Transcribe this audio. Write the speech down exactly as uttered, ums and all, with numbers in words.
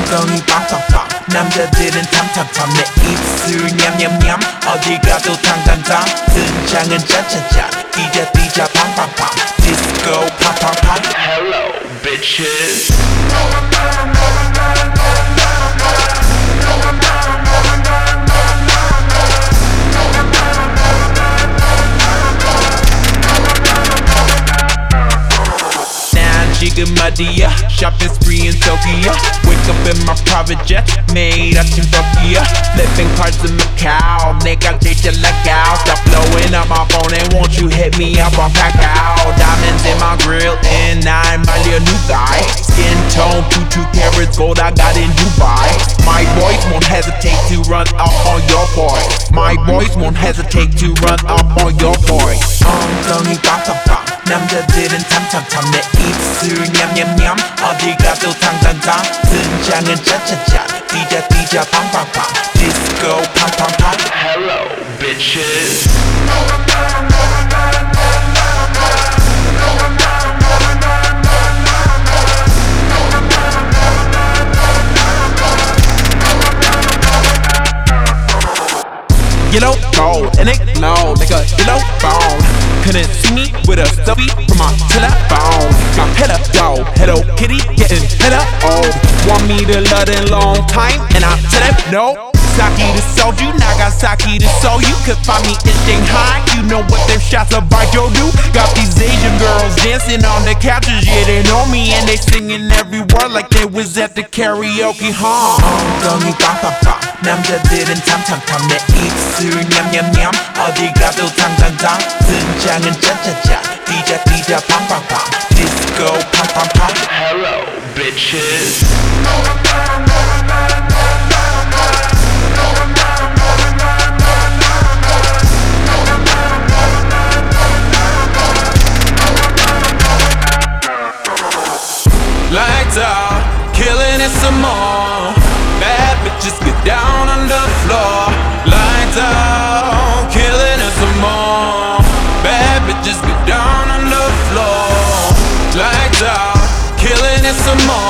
엉덩이 빵빵빵 남자들은 탐탐탐 내 입술 냠냠냠 어디 가도 탕탕탕 등장은 짜짜짜 뛰자 뛰자 팡팡팡 디스코 팡팡팡 Hello bitches 지금 어디야 shopping spree in Tokyo wake up in my private jet made out in Tokyo flipping cards in Macau 내가 제일 잘 나가 stop blowing up my phone and won't you hit me up on Kakao diamonds in my grill and I'm a new guy skin tone two two carats gold I got in Dubai my boys won't hesitate to run up on your boy my boys won't hesitate to run up on your boy 엉덩이 빵빵빵 남자들은 탐탐탐 내 입술 냠냠냠 어디 가도 탕탕탕 등장은 짜짜짜 뛰자 뛰자 팡팡팡 디스코 팡팡팡 Hello bitches Yellow gold and it glow like a yellow phone. Couldn't see me with a selfie from my telephone. My head up, yo, Hello Kitty getting head up. Oh, want me to love in long time, and I tell them no. Saki to soju, Nagasaki to Seoul. You could find me in Shanghai. You know what them shots of Baijiu do. Got these Asian girls dancing on the couches. Yeah, they know me and they singing every word like they was at the karaoke hall. 엉덩이 빵빵빵 남자들은 탐탐탐 내 입술 냠냠냠 어디 가도 탕탕탕 등장은 짜짜짜 뛰자 뛰자 팡팡팡 디스코 팡팡팡 Hello bitches Lights out, killing it some more. Bad bitches get down on the floor. Lights out, killing it some more. Bad bitches get down on the floor. Lights out, killing it some more.